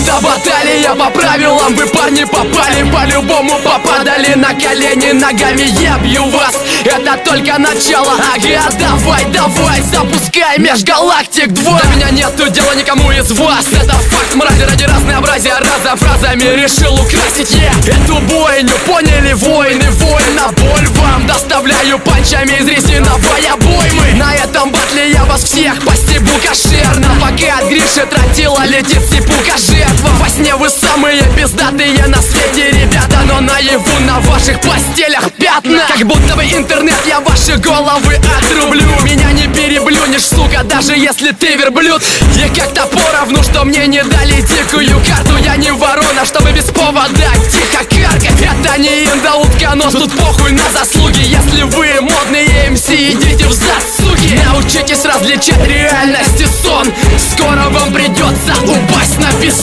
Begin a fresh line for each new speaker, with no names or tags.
Это баталия по правилам, вы, парни, попали. По-любому попадали на колени, ногами я бью вас. Это только начало, ага, давай, давай, запускай межгалактик 2. До меня нету дела никому из вас. Это факт, мрази, ради разнообразия раза фразами решил украсить эту бойню. Поняли, воины, воина, боль вам доставляю панчами из резиновой обоймы. На этом батле я вас всех постебу кошерно. Пока от Гриши тротила летит сипука жертва. Во сне вы самые пиздатые на свете, ребята, но наяву на ваших постелях пятна. Как будто бы интернет, я ваши головы отрублю. Меня не переблюнешь, сука, даже если ты верблюд. И как-то поровну, что мне не дали дикую карту. Я не ворона, чтобы без повода тихо каркать. Это не инда-утка, но тут похуй на заслуги. Если вы модные МС, идите в засуги. Научитесь различать реальность и сон. Скоро вам придется упасть на песок.